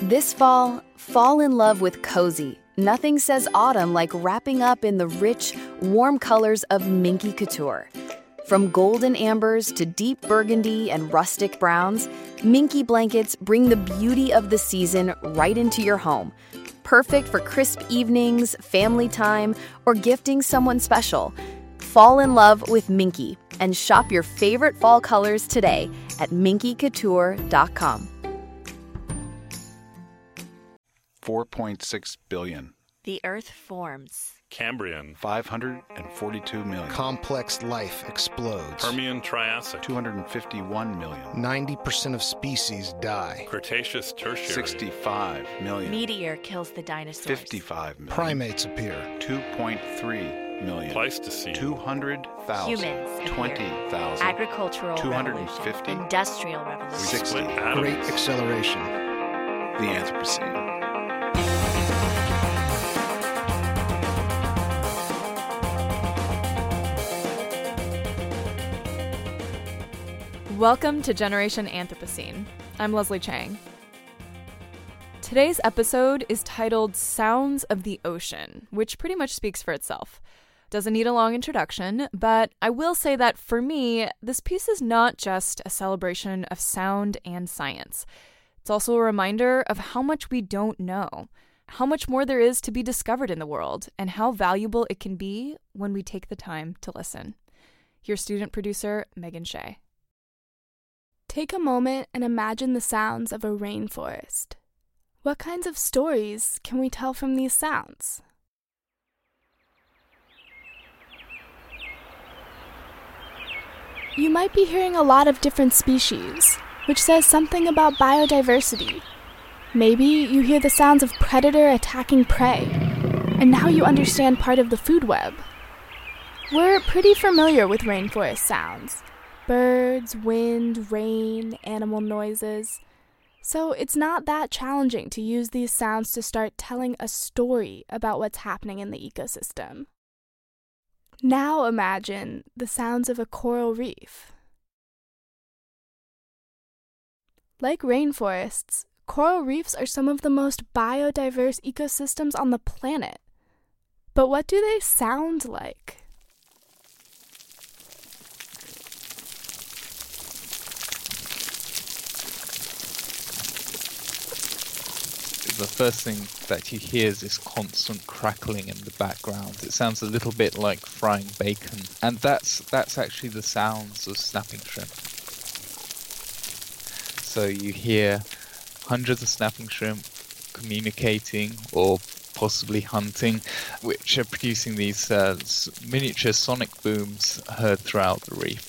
This fall in love with cozy. Nothing says autumn like wrapping up in the rich, warm colors of Minky Couture. From golden ambers to deep burgundy and rustic browns, Minky blankets bring the beauty of the season right into your home. Perfect for crisp evenings, family time, or gifting someone special. Fall in love with Minky and shop your favorite fall colors today at minkycouture.com. 4.6 billion. The Earth forms. Cambrian. 542 million. Complex life explodes. Permian Triassic. 251 million. 90% of species die. Cretaceous Tertiary. 65 million. Meteor kills the dinosaurs. 55 million. Primates appear. 2.3 million. Pleistocene. 200,000. Humans. 20,000. Agricultural 250. revolution. Industrial revolution. 60. Split atoms. Great acceleration. The Anthropocene. Welcome to Generation Anthropocene. I'm Leslie Chang. Today's episode is titled Sounds of the Ocean, which pretty much speaks for itself. Doesn't need a long introduction, but I will say that for me, this piece is not just a celebration of sound and science. It's also a reminder of how much we don't know, how much more there is to be discovered in the world, and how valuable it can be when we take the time to listen. Here's student producer Megan Shea. Take a moment and imagine the sounds of a rainforest. What kinds of stories can we tell from these sounds? You might be hearing a lot of different species, which says something about biodiversity. Maybe you hear the sounds of predator attacking prey, and now you understand part of the food web. We're pretty familiar with rainforest sounds. Birds, wind, rain, animal noises. So it's not that challenging to use these sounds to start telling a story about what's happening in the ecosystem. Now imagine the sounds of a coral reef. Like rainforests, coral reefs are some of the most biodiverse ecosystems on the planet. But what do they sound like? The first thing that you hear is this constant crackling in the background. It sounds a little bit like frying bacon, and that's actually the sounds of snapping shrimp. So you hear hundreds of snapping shrimp communicating or possibly hunting, which are producing these miniature sonic booms heard throughout the reef.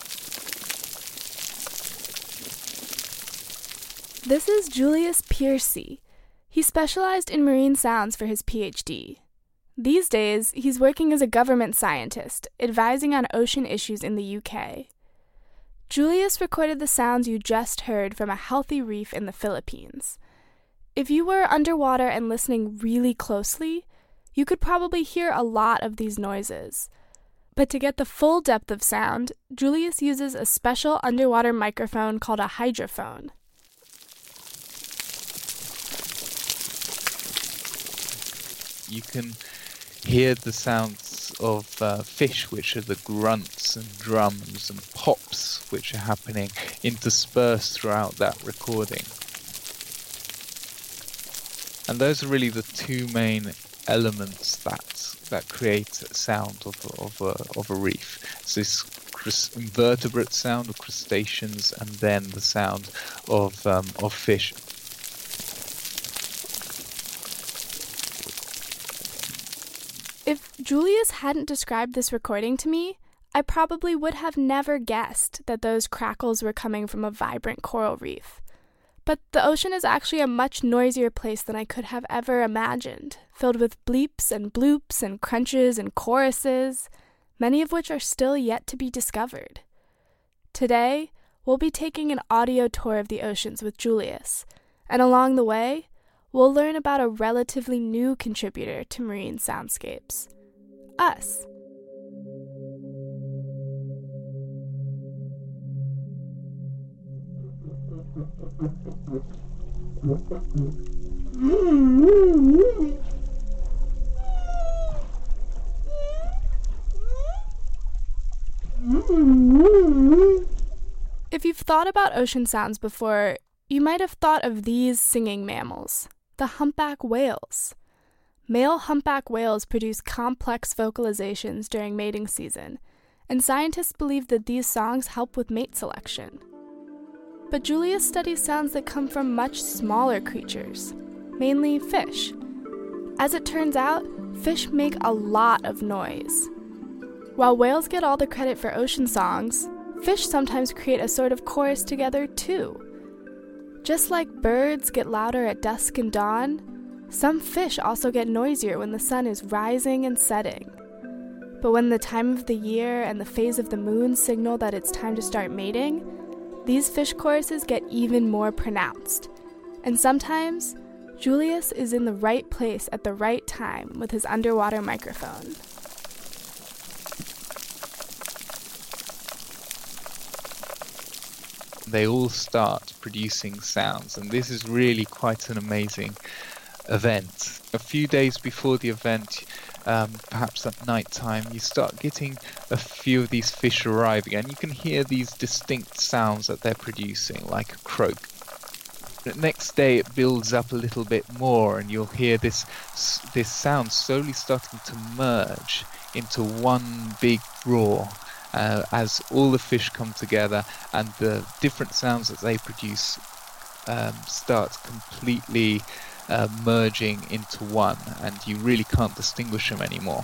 This is Julius Piercy. He specialized in marine sounds for his PhD. These days, he's working as a government scientist, advising on ocean issues in the UK. Julius recorded the sounds you just heard from a healthy reef in the Philippines. If you were underwater and listening really closely, you could probably hear a lot of these noises. But to get the full depth of sound, Julius uses a special underwater microphone called a hydrophone. You can hear the sounds of fish, which are the grunts and drums and pops which are happening interspersed throughout that recording. And those are really the two main elements that create sound of a reef. It's this invertebrate sound of crustaceans, and then the sound of fish. If Julius hadn't described this recording to me, I probably would have never guessed that those crackles were coming from a vibrant coral reef. But the ocean is actually a much noisier place than I could have ever imagined, filled with bleeps and bloops and crunches and choruses, many of which are still yet to be discovered. Today, we'll be taking an audio tour of the oceans with Julius, and along the way, we'll learn about a relatively new contributor to marine soundscapes: us. If you've thought about ocean sounds before, you might have thought of these singing mammals, the humpback whales. Male humpback whales produce complex vocalizations during mating season, and scientists believe that these songs help with mate selection. But Julius studies sounds that come from much smaller creatures, mainly fish. As it turns out, fish make a lot of noise. While whales get all the credit for ocean songs, fish sometimes create a sort of chorus together too. Just like birds get louder at dusk and dawn, some fish also get noisier when the sun is rising and setting. But when the time of the year and the phase of the moon signal that it's time to start mating, these fish choruses get even more pronounced. And sometimes, Julius is in the right place at the right time with his underwater microphone. They all start producing sounds, and this is really quite an amazing event. A few days before the event, perhaps at night time, you start getting a few of these fish arriving, and you can hear these distinct sounds that they're producing, like a croak. The next day it builds up a little bit more, and you'll hear this sound slowly starting to merge into one big roar. As all the fish come together and the different sounds that they produce start completely merging into one, and you really can't distinguish them anymore.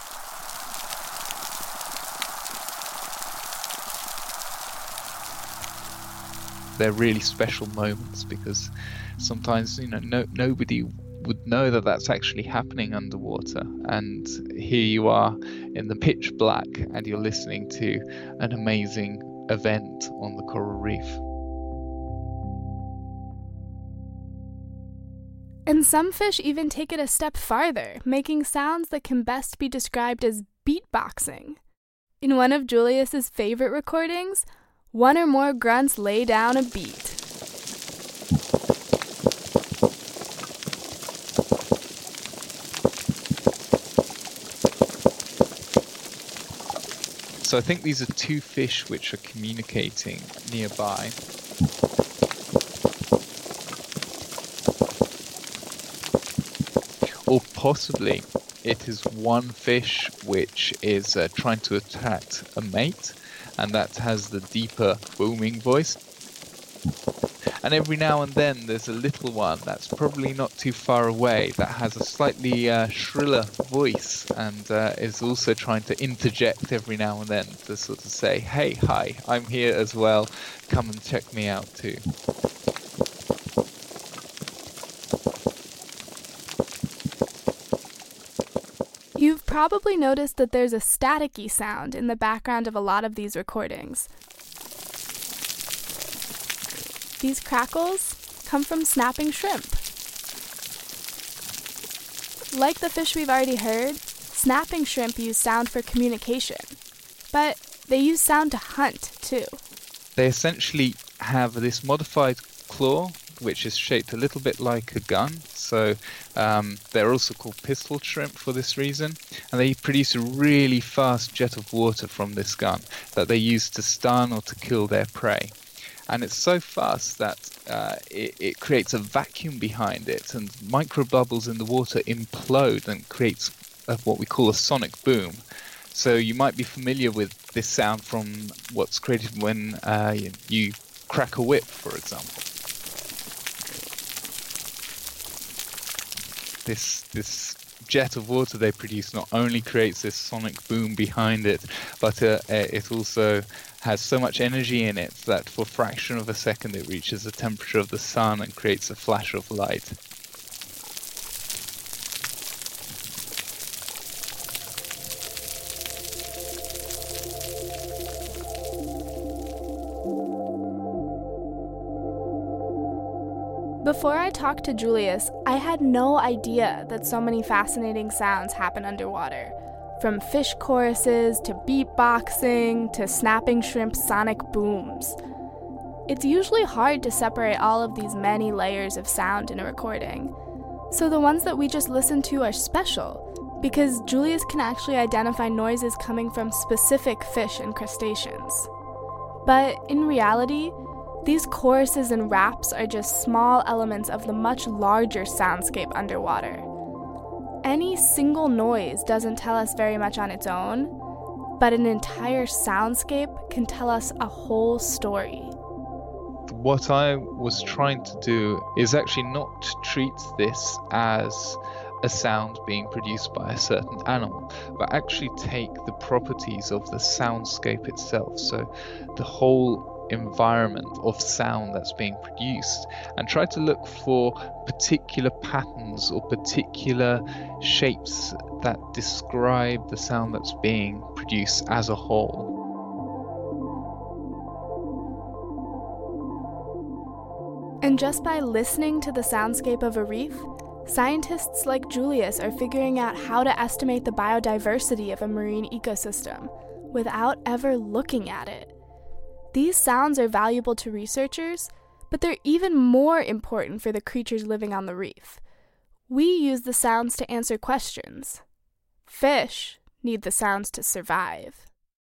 They're really special moments because sometimes nobody would know that that's actually happening underwater, and here you are in the pitch black and you're listening to an amazing event on the coral reef. And some fish even take it a step farther, making sounds that can best be described as beatboxing. In one of Julius's favorite recordings, one or more grunts lay down a beat. So I think these are two fish which are communicating nearby. Or possibly it is one fish which is trying to attract a mate, and that has the deeper booming voice. And every now and then there's a little one that's probably not too far away that has a slightly shriller voice, and is also trying to interject every now and then to sort of say, hey, hi, I'm here as well, come and check me out too. You've probably noticed that there's a staticky sound in the background of a lot of these recordings. These crackles come from snapping shrimp. Like the fish we've already heard, snapping shrimp use sound for communication, but they use sound to hunt too. They essentially have this modified claw, which is shaped a little bit like a gun. So they're also called pistol shrimp for this reason. And they produce a really fast jet of water from this gun that they use to stun or to kill their prey. And it's so fast that it creates a vacuum behind it, and microbubbles in the water implode and creates what we call a sonic boom. So you might be familiar with this sound from what's created when you crack a whip, for example. This jet of water they produce not only creates this sonic boom behind it, but it also has so much energy in it that for a fraction of a second it reaches the temperature of the sun and creates a flash of light. Before I talked to Julius, I had no idea that so many fascinating sounds happen underwater. From fish choruses, to beatboxing, to snapping shrimp sonic booms. it's usually hard to separate all of these many layers of sound in a recording. So the ones that we just listened to are special, because Julius can actually identify noises coming from specific fish and crustaceans. But in reality, these choruses and raps are just small elements of the much larger soundscape underwater. Any single noise doesn't tell us very much on its own, but an entire soundscape can tell us a whole story. What I was trying to do is actually not treat this as a sound being produced by a certain animal, but actually take the properties of the soundscape itself, so the whole environment of sound that's being produced, and try to look for particular patterns or particular shapes that describe the sound that's being produced as a whole. And just by listening to the soundscape of a reef, scientists like Julius are figuring out how to estimate the biodiversity of a marine ecosystem without ever looking at it. These sounds are valuable to researchers, but they're even more important for the creatures living on the reef. We use the sounds to answer questions. Fish need the sounds to survive.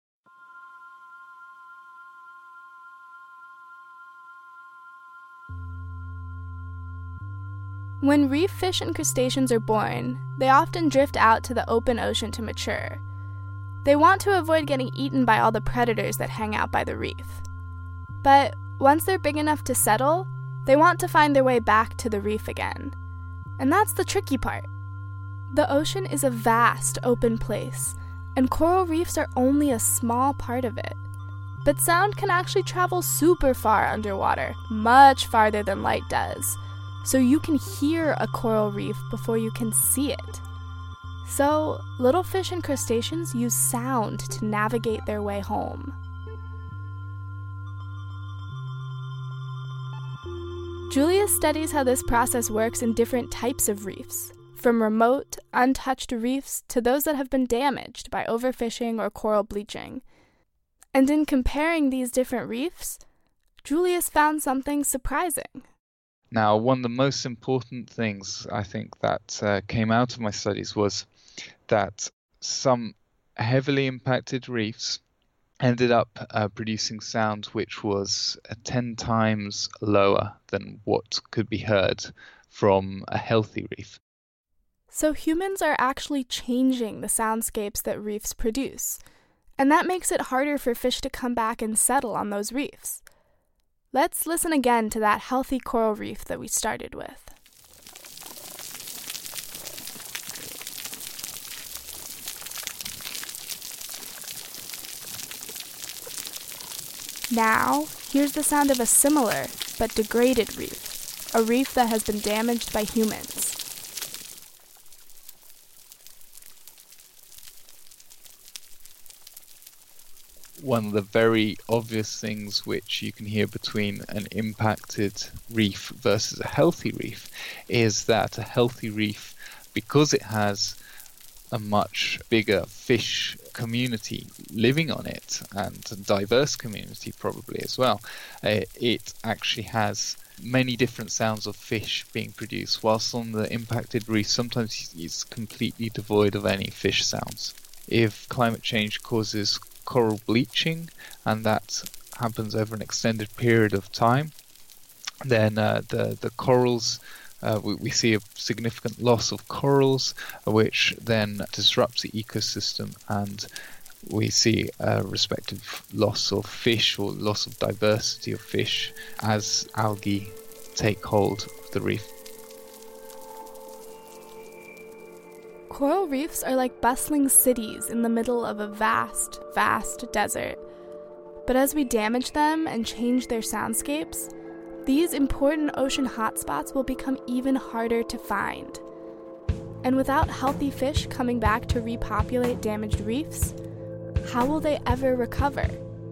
When reef fish and crustaceans are born, they often drift out to the open ocean to mature. They want to avoid getting eaten by all the predators that hang out by the reef. But once they're big enough to settle, they want to find their way back to the reef again. And that's the tricky part. The ocean is a vast open place, and coral reefs are only a small part of it. But sound can actually travel super far underwater, much farther than light does. So you can hear a coral reef before you can see it. So, little fish and crustaceans use sound to navigate their way home. Julius studies how this process works in different types of reefs, from remote, untouched reefs to those that have been damaged by overfishing or coral bleaching. And in comparing these different reefs, Julius found something surprising. Now, one of the most important things I think that came out of my studies was that some heavily impacted reefs ended up producing sound which was 10 times lower than what could be heard from a healthy reef. So humans are actually changing the soundscapes that reefs produce, and that makes it harder for fish to come back and settle on those reefs. Let's listen again to that healthy coral reef that we started with. Now, here's the sound of a similar but degraded reef, a reef that has been damaged by humans. One of the very obvious things which you can hear between an impacted reef versus a healthy reef is that a healthy reef, because it has a much bigger fish community living on it, and a diverse community probably as well, it actually has many different sounds of fish being produced, whilst on the impacted reef sometimes it's completely devoid of any fish sounds. If climate change causes coral bleaching, and that happens over an extended period of time, then the corals, we see a significant loss of corals, which then disrupts the ecosystem, and we see a respective loss of fish or loss of diversity of fish as algae take hold of the reef. Coral reefs are like bustling cities in the middle of a vast, vast desert. But as we damage them and change their soundscapes, these important ocean hotspots will become even harder to find. And without healthy fish coming back to repopulate damaged reefs, how will they ever recover?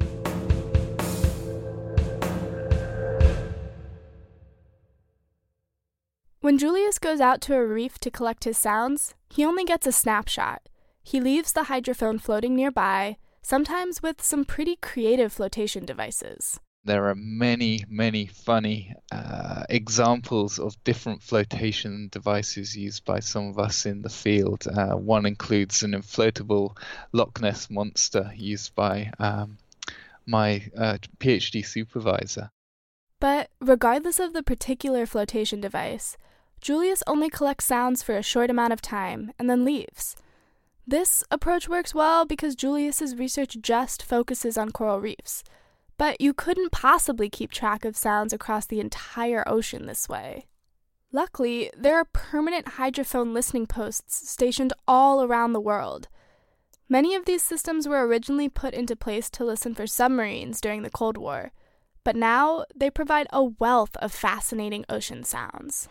When Julius goes out to a reef to collect his sounds, he only gets a snapshot. He leaves the hydrophone floating nearby, sometimes with some pretty creative flotation devices. There are many, many funny examples of different flotation devices used by some of us in the field. One includes an inflatable Loch Ness monster used by my PhD supervisor. But regardless of the particular flotation device, Julius only collects sounds for a short amount of time and then leaves. This approach works well because Julius's research just focuses on coral reefs, but you couldn't possibly keep track of sounds across the entire ocean this way. Luckily, there are permanent hydrophone listening posts stationed all around the world. Many of these systems were originally put into place to listen for submarines during the Cold War, but now they provide a wealth of fascinating ocean sounds.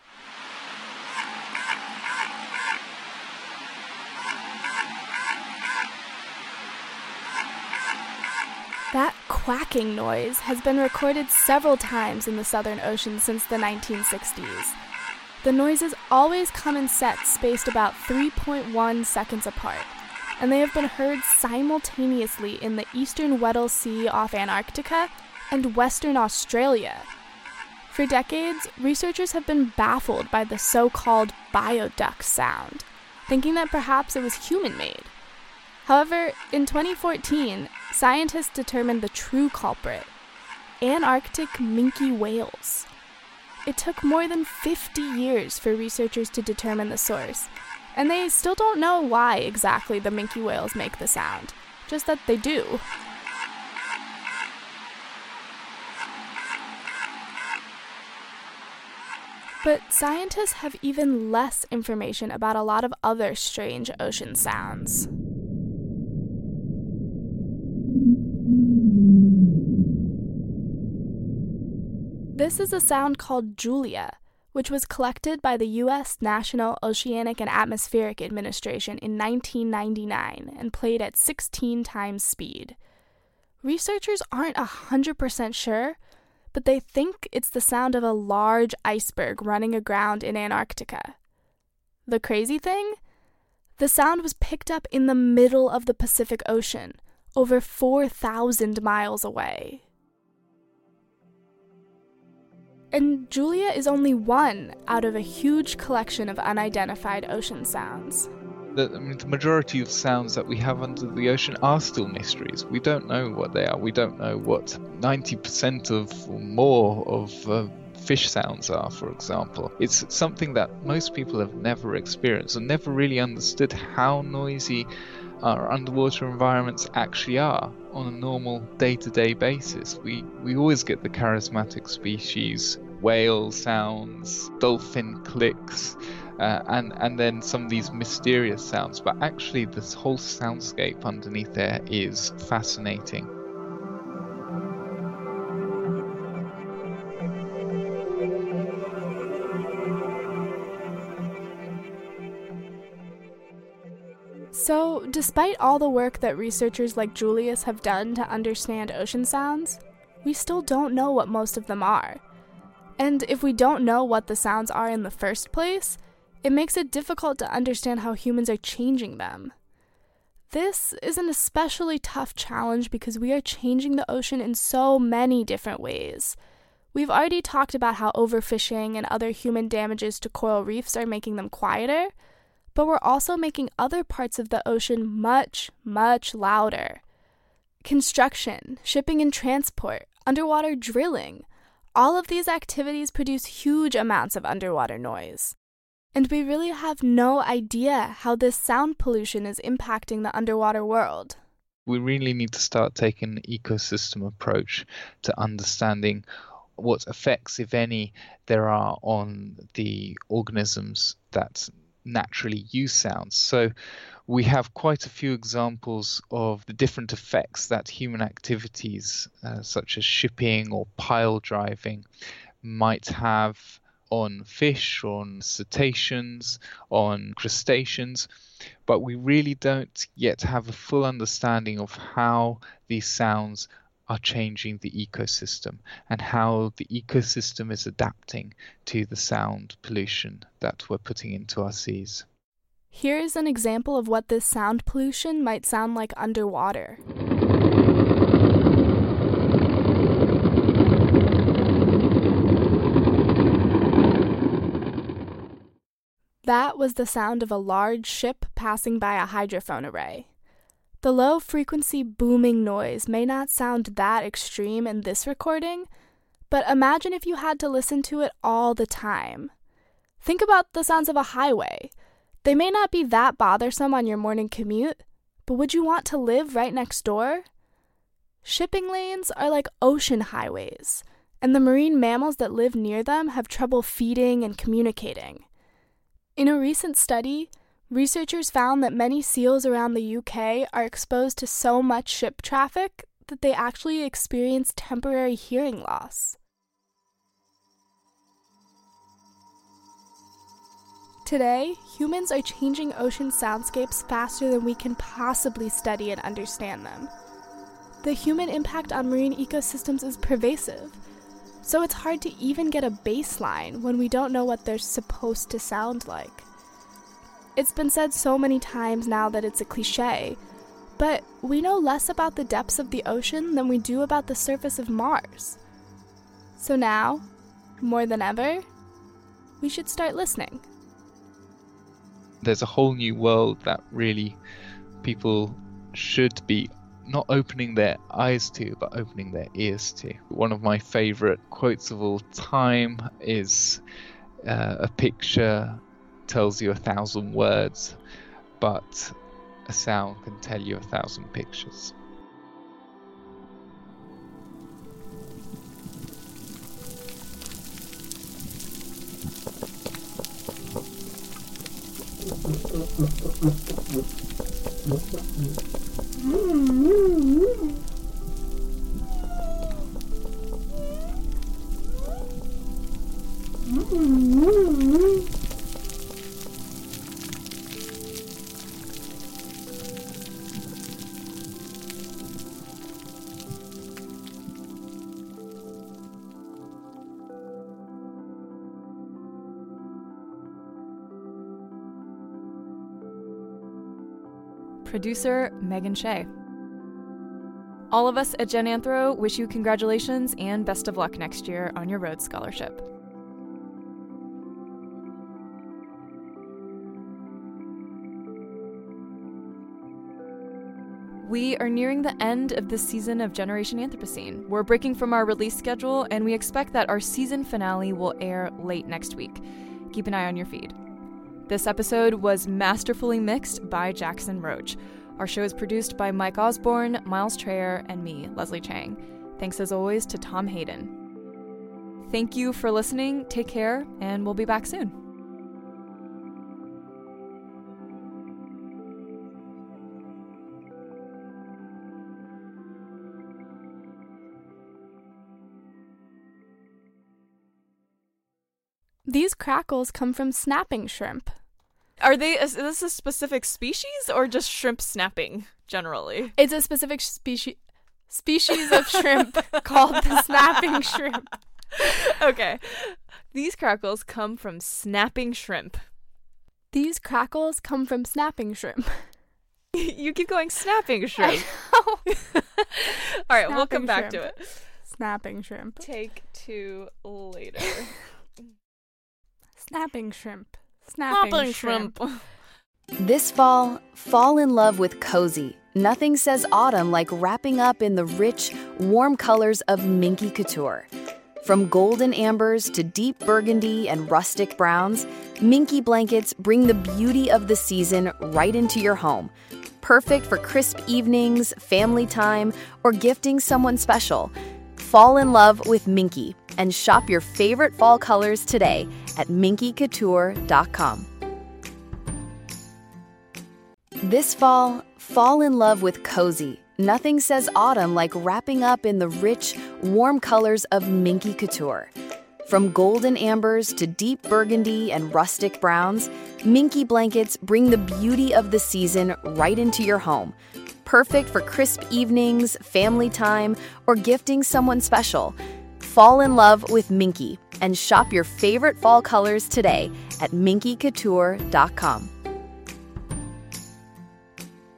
That quacking noise has been recorded several times in the Southern Ocean since the 1960s. The noises always come in sets spaced about 3.1 seconds apart, and they have been heard simultaneously in the eastern Weddell Sea off Antarctica and Western Australia. For decades, researchers have been baffled by the so-called bioduck sound, thinking that perhaps it was human-made. However, in 2014, scientists determined the true culprit: Antarctic minke whales. It took more than 50 years for researchers to determine the source, and they still don't know why exactly the minke whales make the sound, just that they do. But scientists have even less information about a lot of other strange ocean sounds. This is a sound called Julia, which was collected by the U.S. National Oceanic and Atmospheric Administration in 1999 and played at 16 times speed. Researchers aren't 100% sure, but they think it's the sound of a large iceberg running aground in Antarctica. The crazy thing? The sound was picked up in the middle of the Pacific Ocean, over 4,000 miles away. And Julia is only one out of a huge collection of unidentified ocean sounds. The majority of sounds that we have under the ocean are still mysteries. We don't know what they are. We don't know what 90% of or more of fish sounds are, for example. It's something that most people have never experienced and never really understood how noisy our underwater environments actually are on a normal day-to-day basis. We always get the charismatic species, whale sounds, dolphin clicks, and then some of these mysterious sounds, but actually this whole soundscape underneath there is fascinating. So, despite all the work that researchers like Julius have done to understand ocean sounds, we still don't know what most of them are. And if we don't know what the sounds are in the first place, it makes it difficult to understand how humans are changing them. This is an especially tough challenge because we are changing the ocean in so many different ways. We've already talked about how overfishing and other human damages to coral reefs are making them quieter, but we're also making other parts of the ocean much, much louder. Construction, shipping and transport, underwater drilling, all of these activities produce huge amounts of underwater noise. And we really have no idea how this sound pollution is impacting the underwater world. We really need to start taking an ecosystem approach to understanding what effects, if any, there are on the organisms that naturally use sounds. So we have quite a few examples of the different effects that human activities such as shipping or pile driving might have on fish, on cetaceans, on crustaceans, but we really don't yet have a full understanding of how these sounds are changing the ecosystem and how the ecosystem is adapting to the sound pollution that we're putting into our seas. Here's an example of what this sound pollution might sound like underwater. That was the sound of a large ship passing by a hydrophone array. The low-frequency booming noise may not sound that extreme in this recording, but imagine if you had to listen to it all the time. Think about the sounds of a highway. They may not be that bothersome on your morning commute, but would you want to live right next door? Shipping lanes are like ocean highways, and the marine mammals that live near them have trouble feeding and communicating. In a recent study, researchers found that many seals around the UK are exposed to so much ship traffic that they actually experience temporary hearing loss. Today, humans are changing ocean soundscapes faster than we can possibly study and understand them. The human impact on marine ecosystems is pervasive, so it's hard to even get a baseline when we don't know what they're supposed to sound like. It's been said so many times now that it's a cliche, but we know less about the depths of the ocean than we do about the surface of Mars. So now, more than ever, we should start listening. There's a whole new world that really people should be not opening their eyes to, but opening their ears to. One of my favorite quotes of all time is a picture tells you 1,000 words, but a sound can tell you 1,000 pictures. Producer Megan Shea. All of us at Gen Anthro wish you congratulations and best of luck next year on your Rhodes Scholarship. We are nearing the end of this season of Generation Anthropocene. We're breaking from our release schedule, and we expect that our season finale will air late next week. Keep an eye on your feed. This episode was masterfully mixed by Jackson Roach. Our show is produced by Mike Osborne, Miles Trayer, and me, Leslie Chang. Thanks as always to Tom Hayden. Thank you for listening, take care, and we'll be back soon. These crackles come from snapping shrimp. Is this a specific species or just shrimp snapping generally? It's a specific species of shrimp called the snapping shrimp. Okay. These crackles come from snapping shrimp. These crackles come from snapping shrimp. You keep going snapping shrimp. All right, we'll come back to it. Snapping shrimp. Take 2 later. Snapping shrimp. Snapping shrimp. This fall, fall in love with cozy. Nothing says autumn like wrapping up in the rich, warm colors of Minky Couture. From golden ambers to deep burgundy and rustic browns, Minky blankets bring the beauty of the season right into your home. Perfect for crisp evenings, family time, or gifting someone special. Fall in love with Minky and shop your favorite fall colors today at minkycouture.com. This fall, fall in love with cozy. Nothing says autumn like wrapping up in the rich, warm colors of Minky Couture. From golden ambers to deep burgundy and rustic browns, Minky blankets bring the beauty of the season right into your home. Perfect for crisp evenings, family time, or gifting someone special. Fall in love with Minky and shop your favorite fall colors today at minkycouture.com.